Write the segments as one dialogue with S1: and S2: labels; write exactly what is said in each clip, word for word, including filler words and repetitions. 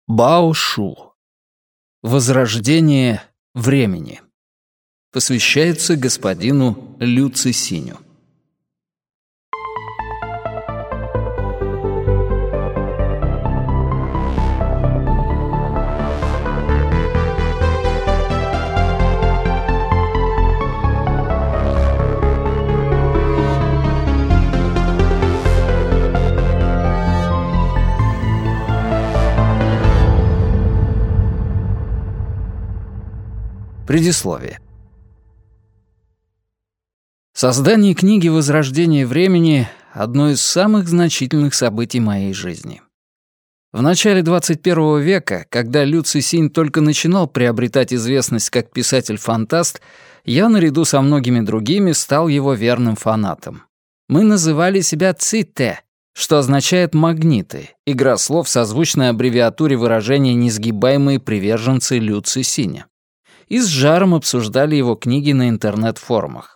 S1: Бао Шу. Возрождение времени. Посвящается господину Лю Цисиню. Предисловие. Создание книги «Возрождение времени» — одно из самых значительных событий моей жизни. В начале двадцать первого века, когда Лю Цисинь только начинал приобретать известность как писатель-фантаст, я, наряду со многими другими, стал его верным фанатом. Мы называли себя «ците», что означает «магниты», игра слов, созвучная аббревиатуре выражения «несгибаемые приверженцы Лю Цисиня», и с жаром обсуждали его книги на интернет-форумах.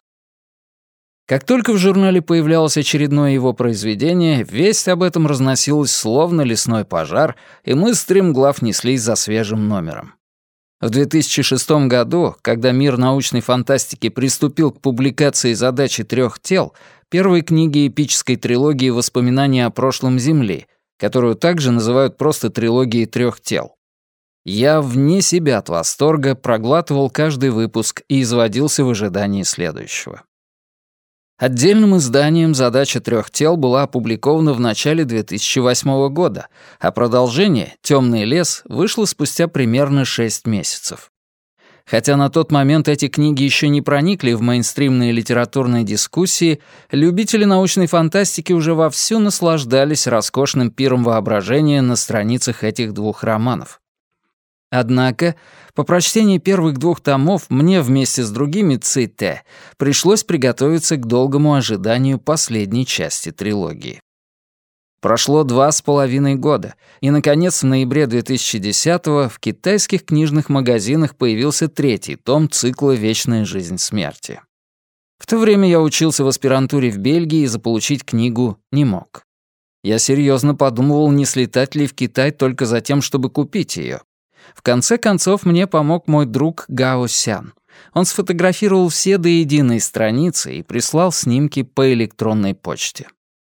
S1: Как только в журнале появлялось очередное его произведение, весть об этом разносилась словно лесной пожар, и мы стремглав неслись за свежим номером. В две тысячи шестом году, когда мир научной фантастики приступил к публикации «Задачи трех тел», первой книги эпической трилогии «Воспоминания о прошлом Земли», которую также называют просто трилогией трех тел, я вне себя от восторга проглатывал каждый выпуск и изводился в ожидании следующего. Отдельным изданием «Задача трех тел» была опубликована в начале две тысячи восьмого года, а продолжение «Темный лес» вышло спустя примерно шесть месяцев. Хотя на тот момент эти книги еще не проникли в мейнстримные литературные дискуссии, любители научной фантастики уже вовсю наслаждались роскошным пиром воображения на страницах этих двух романов. Однако, по прочтении первых двух томов мне вместе с другими ците пришлось приготовиться к долгому ожиданию последней части трилогии. Прошло два с половиной года, и, наконец, в ноябре две тысячи десятого в китайских книжных магазинах появился третий том цикла «Вечная жизнь смерти». В то время я учился в аспирантуре в Бельгии и заполучить книгу не мог. Я серьезно подумывал, не слетать ли в Китай только за тем, чтобы купить ее. В конце концов, мне помог мой друг Гао Сян. Он сфотографировал все до единой страницы и прислал снимки по электронной почте.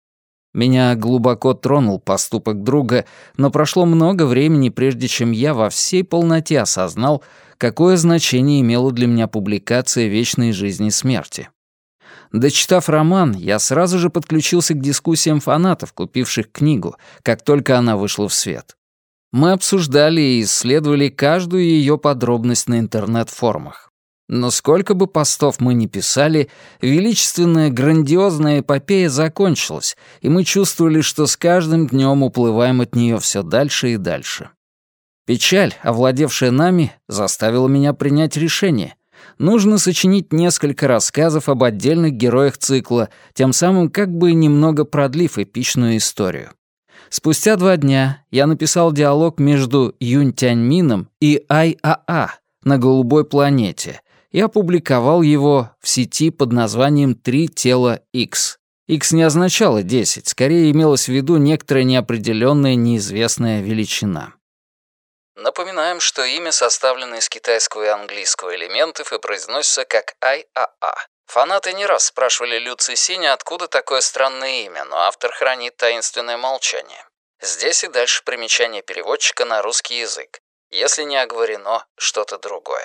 S1: Меня глубоко тронул поступок друга, но прошло много времени, прежде чем я во всей полноте осознал, какое значение имела для меня публикация «Вечной жизни смерти». Дочитав роман, я сразу же подключился к дискуссиям фанатов, купивших книгу, как только она вышла в свет. Мы обсуждали и исследовали каждую ее подробность на интернет-форумах. Но сколько бы постов мы ни писали, величественная, грандиозная эпопея закончилась, и мы чувствовали, что с каждым днем уплываем от нее все дальше и дальше. Печаль, овладевшая нами, заставила меня принять решение. Нужно сочинить несколько рассказов об отдельных героях цикла, тем самым как бы немного продлив эпичную историю. Спустя два дня я написал диалог между Юнь Тяньмином и Ай А А на голубой планете и опубликовал его в сети под названием «Три тела Икс». Икс не означало десять, скорее имелось в виду некоторая неопределенная неизвестная величина. Напоминаем, что имя составлено из китайского и английского элементов и произносится как Ай А А. Фанаты не раз спрашивали Лю Цисиня, откуда такое странное имя, но автор хранит таинственное молчание. Здесь и дальше примечание переводчика на русский язык, если не оговорено что-то другое.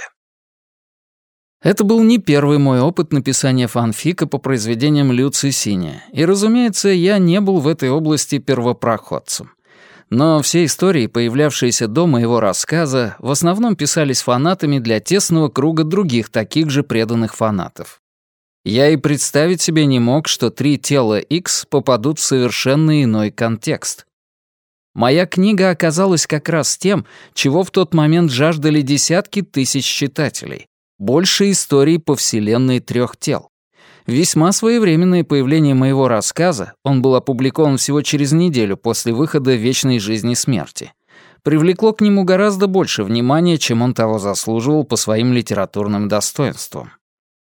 S1: Это был не первый мой опыт написания фанфика по произведениям Лю Цисиня, и, разумеется, я не был в этой области первопроходцем. Но все истории, появлявшиеся до моего рассказа, в основном писались фанатами для тесного круга других таких же преданных фанатов. Я и представить себе не мог, что «Три тела Икс» попадут в совершенно иной контекст. Моя книга оказалась как раз тем, чего в тот момент жаждали десятки тысяч читателей. Больше историй по вселенной трех тел. Весьма своевременное появление моего рассказа, он был опубликован всего через неделю после выхода «Вечной жизни смерти», привлекло к нему гораздо больше внимания, чем он того заслуживал по своим литературным достоинствам.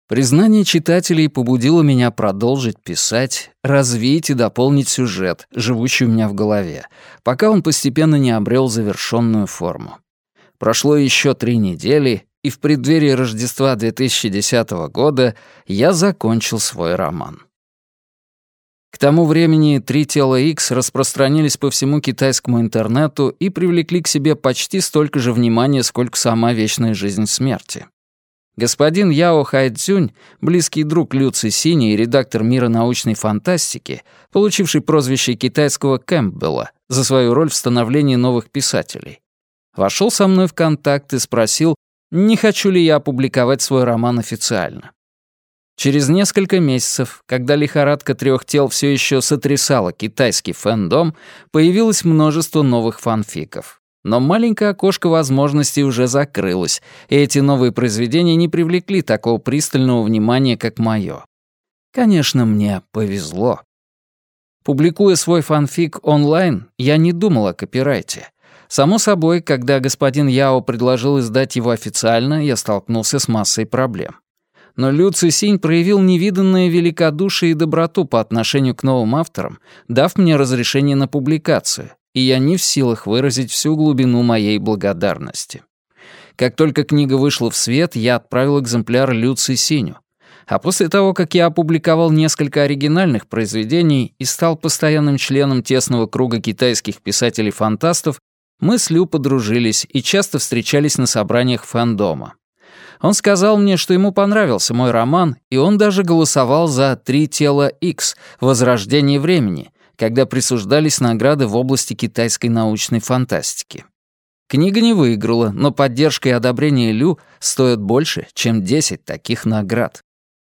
S1: Признание читателей побудило меня продолжить писать, развить и дополнить сюжет, живущий у меня в голове, пока он постепенно не обрел завершенную форму. Прошло еще три недели, и в преддверии Рождества две тысячи десятого года я закончил свой роман. К тому времени «Три тела Икс» распространились по всему китайскому интернету и привлекли к себе почти столько же внимания, сколько сама «Вечная жизнь смерти». Господин Яо Хайцзюнь, близкий друг Лю Цисиня и редактор «Мира научной фантастики», получивший прозвище китайского Кэмпбелла за свою роль в становлении новых писателей, вошел со мной в контакт и спросил, не хочу ли я опубликовать свой роман официально. Через несколько месяцев, когда лихорадка трех тел все еще сотрясала китайский фэндом, появилось множество новых фанфиков. Но маленькое окошко возможностей уже закрылось, и эти новые произведения не привлекли такого пристального внимания, как моё. Конечно, мне повезло. Публикуя свой фанфик онлайн, я не думал о копирайте. Само собой, когда господин Яо предложил издать его официально, я столкнулся с массой проблем. Но Лю Цисинь проявил невиданное великодушие и доброту по отношению к новым авторам, дав мне разрешение на публикацию, и я не в силах выразить всю глубину моей благодарности. Как только книга вышла в свет, я отправил экземпляр Лю Цисиню. А после того, как я опубликовал несколько оригинальных произведений и стал постоянным членом тесного круга китайских писателей-фантастов, мы с Лю подружились и часто встречались на собраниях фэндома. Он сказал мне, что ему понравился мой роман, и он даже голосовал за «Три тела Икс. Возрождение времени», когда присуждались награды в области китайской научной фантастики. Книга не выиграла, но поддержка и одобрение Лю стоят больше, чем десять таких наград.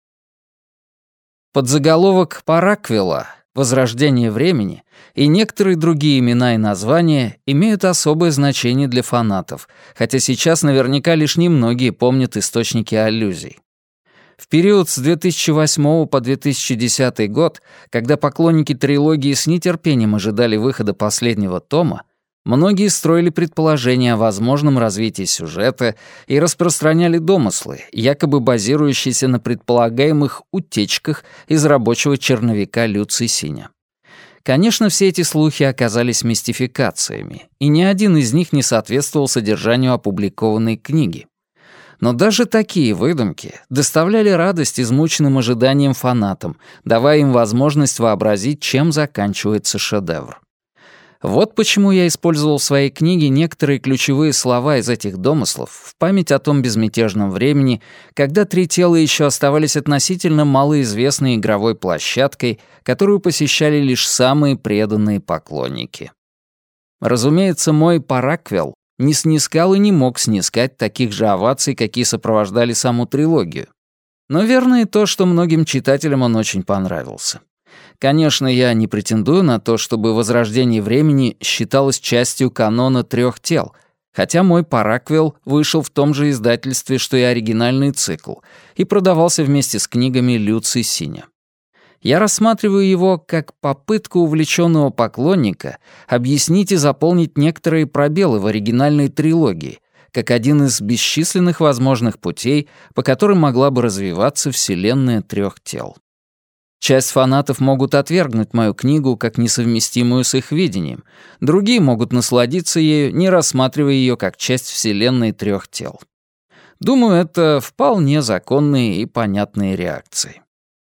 S1: Подзаголовок «Параквела. Возрождение времени» и некоторые другие имена и названия имеют особое значение для фанатов, хотя сейчас наверняка лишь немногие помнят источники аллюзий. В период с две тысячи восьмого по две тысячи десятый год, когда поклонники трилогии с нетерпением ожидали выхода последнего тома, многие строили предположения о возможном развитии сюжета и распространяли домыслы, якобы базирующиеся на предполагаемых утечках из рабочего черновика Лю Цисиня. Конечно, все эти слухи оказались мистификациями, и ни один из них не соответствовал содержанию опубликованной книги. Но даже такие выдумки доставляли радость измученным ожиданием фанатам, давая им возможность вообразить, чем заканчивается шедевр. Вот почему я использовал в своей книге некоторые ключевые слова из этих домыслов в память о том безмятежном времени, когда «Три тела» еще оставались относительно малоизвестной игровой площадкой, которую посещали лишь самые преданные поклонники. Разумеется, мой «Параквел» не снискал и не мог снискать таких же оваций, какие сопровождали саму трилогию. Но верно и то, что многим читателям он очень понравился. Конечно, я не претендую на то, чтобы «Возрождение времени» считалось частью канона трех тел, хотя мой «Параквел» вышел в том же издательстве, что и оригинальный цикл, и продавался вместе с книгами Лю Цисиня. Я рассматриваю его как попытку увлеченного поклонника объяснить и заполнить некоторые пробелы в оригинальной трилогии, как один из бесчисленных возможных путей, по которым могла бы развиваться вселенная трех тел. Часть фанатов могут отвергнуть мою книгу как несовместимую с их видением, другие могут насладиться ею, не рассматривая ее как часть вселенной трех тел. Думаю, это вполне законные и понятные реакции.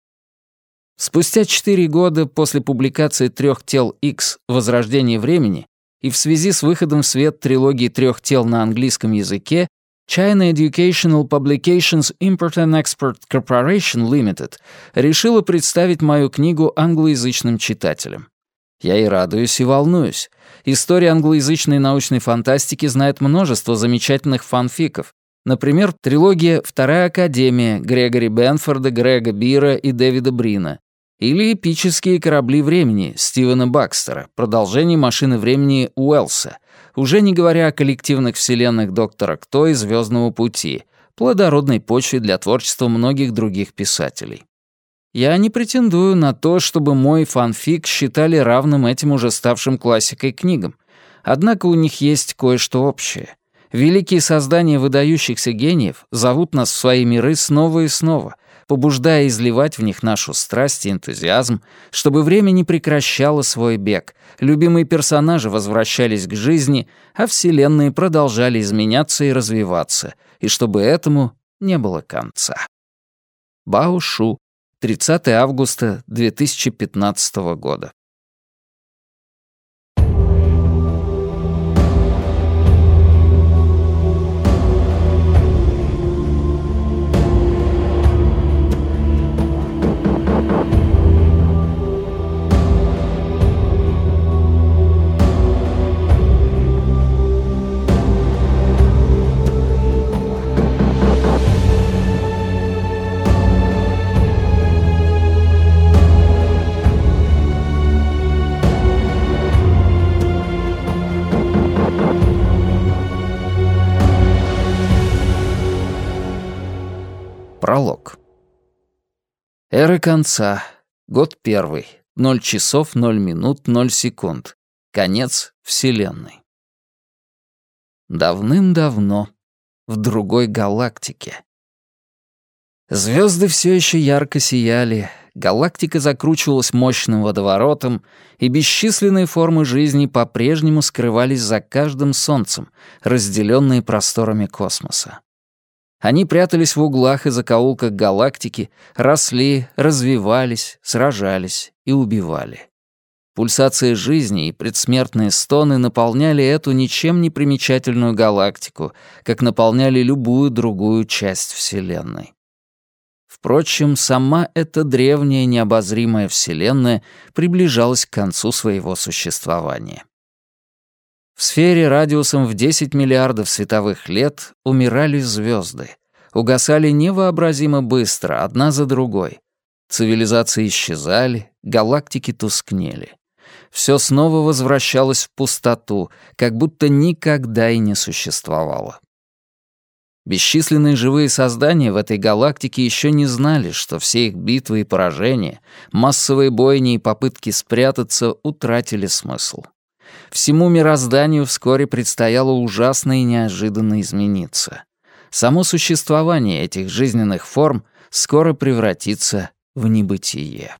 S1: Спустя четыре года после публикации «Трех тел Икс. Возрождение времени» и в связи с выходом в свет трилогии «Трех тел» на английском языке, China Educational Publications Import and Export Corporation Limited решила представить мою книгу англоязычным читателям. Я и радуюсь, и волнуюсь. История англоязычной научной фантастики знает множество замечательных фанфиков. Например, трилогия «Вторая академия» Грегори Бенфорда, Грега Бира и Дэвида Брина. Или «Эпические корабли времени» Стивена Бакстера, продолжение «Машины времени» Уэллса, уже не говоря о коллективных вселенных «Доктора Кто» и «Звездного пути», плодородной почве для творчества многих других писателей. Я не претендую на то, чтобы мой фанфик считали равным этим уже ставшим классикой книгам, однако у них есть кое-что общее. Великие создания выдающихся гениев зовут нас в свои миры снова и снова, побуждая изливать в них нашу страсть и энтузиазм, чтобы время не прекращало свой бег, любимые персонажи возвращались к жизни, а вселенные продолжали изменяться и развиваться, и чтобы этому не было конца. Бао Шу, тридцатое августа две тысячи пятнадцатого года. Пролог. Эра конца. Год первый. Ноль часов, ноль минут, ноль секунд. Конец Вселенной. Давным-давно. В другой галактике. Звезды все еще ярко сияли, галактика закручивалась мощным водоворотом, и бесчисленные формы жизни по-прежнему скрывались за каждым солнцем, разделенные просторами космоса. Они прятались в углах и закоулках галактики, росли, развивались, сражались и убивали. Пульсация жизни и предсмертные стоны наполняли эту ничем не примечательную галактику, как наполняли любую другую часть Вселенной. Впрочем, сама эта древняя необозримая Вселенная приближалась к концу своего существования. В сфере радиусом в десять миллиардов световых лет умирали звезды, угасали невообразимо быстро, одна за другой. Цивилизации исчезали, галактики тускнели. Все снова возвращалось в пустоту, как будто никогда и не существовало. Бесчисленные живые создания в этой галактике еще не знали, что все их битвы и поражения, массовые бойни и попытки спрятаться утратили смысл. Всему мирозданию вскоре предстояло ужасно и неожиданно измениться. Само существование этих жизненных форм скоро превратится в небытие.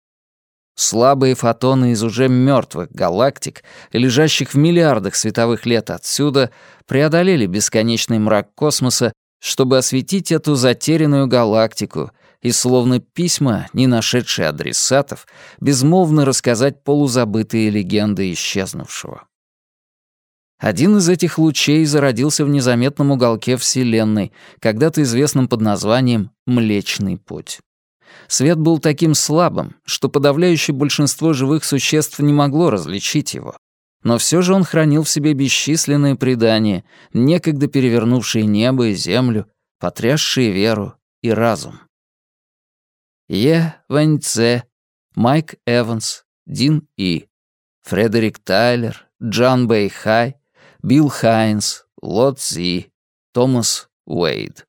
S1: Слабые фотоны из уже мертвых галактик, лежащих в миллиардах световых лет отсюда, преодолели бесконечный мрак космоса, чтобы осветить эту затерянную галактику и, словно письма, не нашедшие адресатов, безмолвно рассказать полузабытые легенды исчезнувшего. Один из этих лучей зародился в незаметном уголке Вселенной, когда-то известном под названием «Млечный путь». Свет был таким слабым, что подавляющее большинство живых существ не могло различить его. Но все же он хранил в себе бесчисленные предания, некогда перевернувшие небо и землю, потрясшие веру и разум. Е. Вэньцзе, Майк Эванс, Дин И, Фредерик Тайлер, Джан Бэй Хай, Билл Хайнс, Ло Цзи, Томас Уэйд.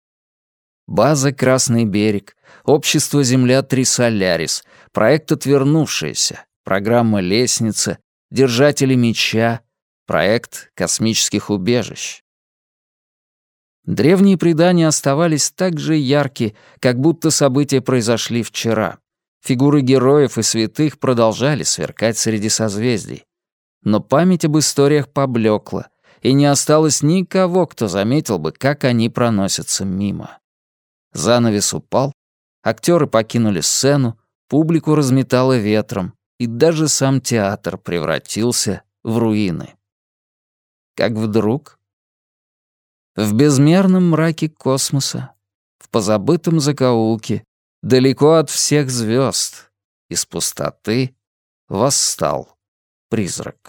S1: База «Красный берег», общество «Земля-три Солярис», проект «Отвернувшаяся», программа «Лестница», «Держатели меча», проект космических убежищ. Древние предания оставались так же ярки, как будто события произошли вчера. Фигуры героев и святых продолжали сверкать среди созвездий. Но память об историях поблекла, и не осталось никого, кто заметил бы, как они проносятся мимо. Занавес упал, актеры покинули сцену, публику разметало ветром, и даже сам театр превратился в руины. Как вдруг в безмерном мраке космоса, в позабытом закоулке, далеко от всех звезд, из пустоты восстал призрак.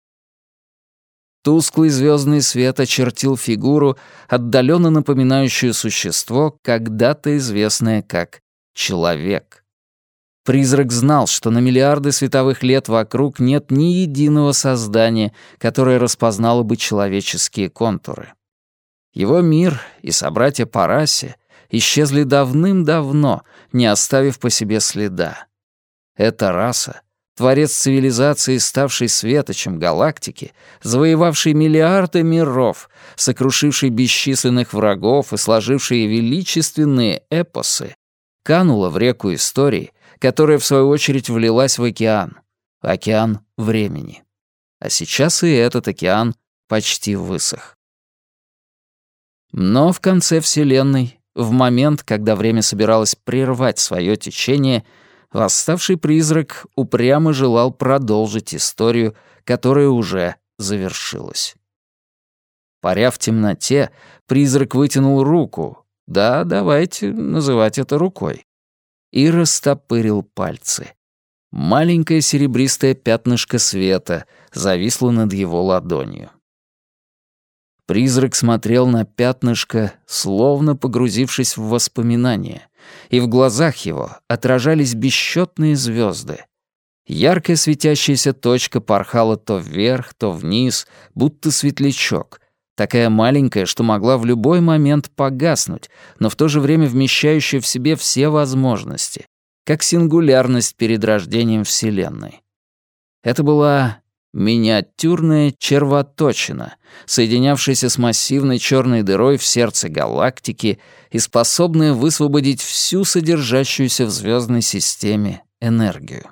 S1: Тусклый звездный свет очертил фигуру, отдаленно напоминающую существо, когда-то известное как человек. Призрак знал, что на миллиарды световых лет вокруг нет ни единого создания, которое распознало бы человеческие контуры. Его мир и собратья по расе исчезли давным-давно, не оставив по себе следа. Эта раса, творец цивилизации, ставший светочем галактики, завоевавший миллиарды миров, сокрушивший бесчисленных врагов и сложивший величественные эпосы, канула в реку истории, которая, в свою очередь, влилась в океан, океан времени. А сейчас и этот океан почти высох. Но в конце Вселенной, в момент, когда время собиралось прервать свое течение, восставший призрак упрямо желал продолжить историю, которая уже завершилась. Паря в темноте, призрак вытянул руку, да, давайте называть это рукой, и растопырил пальцы. Маленькое серебристое пятнышко света зависло над его ладонью. Призрак смотрел на пятнышко, словно погрузившись в воспоминания, и в глазах его отражались бесчетные звезды. Яркая светящаяся точка порхала то вверх, то вниз, будто светлячок, такая маленькая, что могла в любой момент погаснуть, но в то же время вмещающая в себе все возможности, как сингулярность перед рождением Вселенной. Это была миниатюрная червоточина, соединявшаяся с массивной черной дырой в сердце галактики и способная высвободить всю содержащуюся в звездной системе энергию.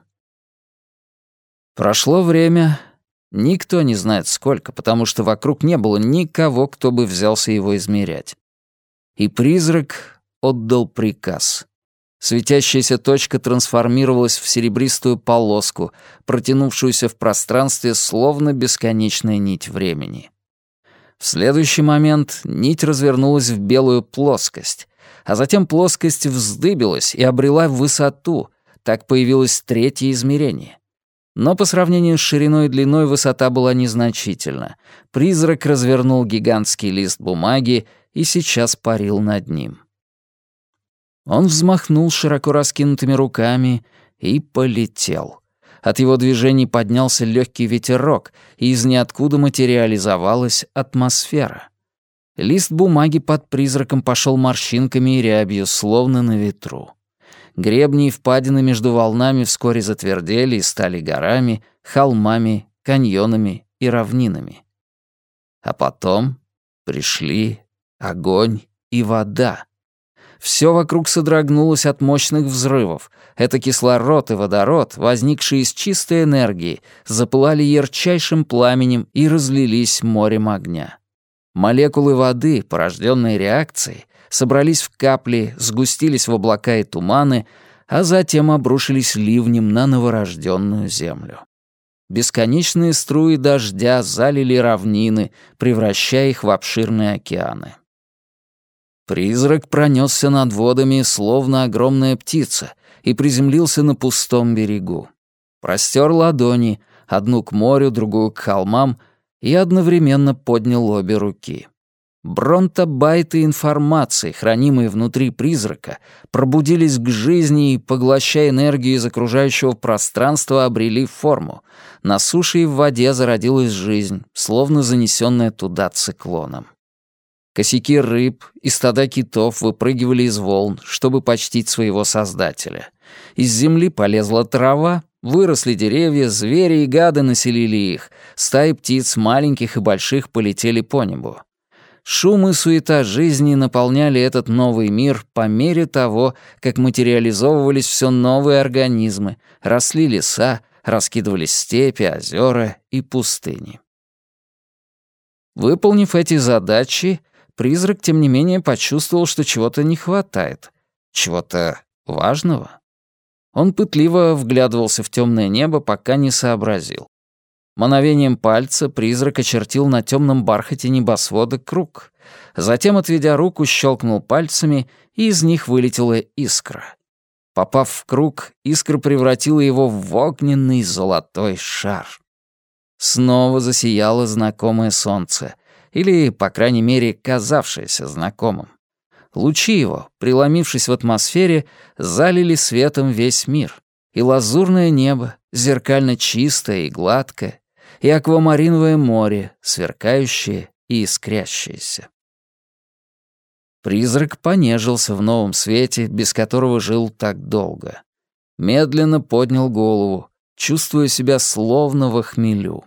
S1: Прошло время, никто не знает сколько, потому что вокруг не было никого, кто бы взялся его измерять. И призрак отдал приказ. Светящаяся точка трансформировалась в серебристую полоску, протянувшуюся в пространстве словно бесконечная нить времени. В следующий момент нить развернулась в белую плоскость, а затем плоскость вздыбилась и обрела высоту, так появилось третье измерение. Но по сравнению с шириной и длиной высота была незначительна. Призрак развернул гигантский лист бумаги и сейчас парил над ним. Он взмахнул широко раскинутыми руками и полетел. От его движений поднялся легкий ветерок, и из ниоткуда материализовалась атмосфера. Лист бумаги под призраком пошел морщинками и рябью, словно на ветру. Гребни и впадины между волнами вскоре затвердели и стали горами, холмами, каньонами и равнинами. А потом пришли огонь и вода. Все вокруг содрогнулось от мощных взрывов. Это кислород и водород, возникшие из чистой энергии, запылали ярчайшим пламенем и разлились морем огня. Молекулы воды, порожденные реакцией, собрались в капли, сгустились в облака и туманы, а затем обрушились ливнем на новорожденную землю. Бесконечные струи дождя залили равнины, превращая их в обширные океаны. Призрак пронесся над водами, словно огромная птица, и приземлился на пустом берегу. Простер ладони, одну к морю, другую к холмам, и одновременно поднял обе руки. Бронтобайты информации, хранимые внутри призрака, пробудились к жизни и, поглощая энергию из окружающего пространства, обрели форму. На суше и в воде зародилась жизнь, словно занесенная туда циклоном. Косяки рыб и стада китов выпрыгивали из волн, чтобы почтить своего создателя. Из земли полезла трава, выросли деревья, звери и гады населили их, стаи птиц маленьких и больших полетели по небу. Шум и суета жизни наполняли этот новый мир по мере того, как материализовывались все новые организмы, росли леса, раскидывались степи, озера и пустыни. Выполнив эти задачи, призрак, тем не менее, почувствовал, что чего-то не хватает, чего-то важного. Он пытливо вглядывался в темное небо, пока не сообразил. Мановением пальца призрак очертил на темном бархате небосвода круг. Затем, отведя руку, щелкнул пальцами, и из них вылетела искра. Попав в круг, искра превратила его в огненный золотой шар. Снова засияло знакомое солнце, или, по крайней мере, казавшееся знакомым. Лучи его, преломившись в атмосфере, залили светом весь мир. И лазурное небо, зеркально чистое и гладкое, и аквамариновое море, сверкающее и искрящееся. Призрак понежился в новом свете, без которого жил так долго. Медленно поднял голову, чувствуя себя словно во хмелю.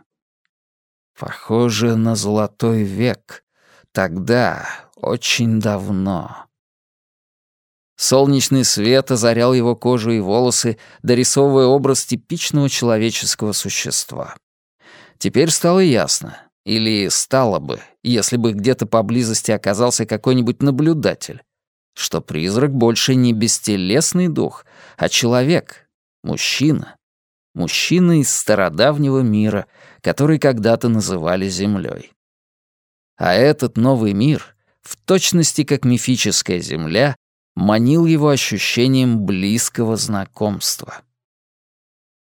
S1: Похоже на золотой век. Тогда, очень давно. Солнечный свет озарял его кожу и волосы, дорисовывая образ типичного человеческого существа. Теперь стало ясно, или стало бы, если бы где-то поблизости оказался какой-нибудь наблюдатель, что призрак больше не бестелесный дух, а человек, мужчина. Мужчина из стародавнего мира, который когда-то называли Землей. А этот новый мир, в точности как мифическая Земля, манил его ощущением близкого знакомства.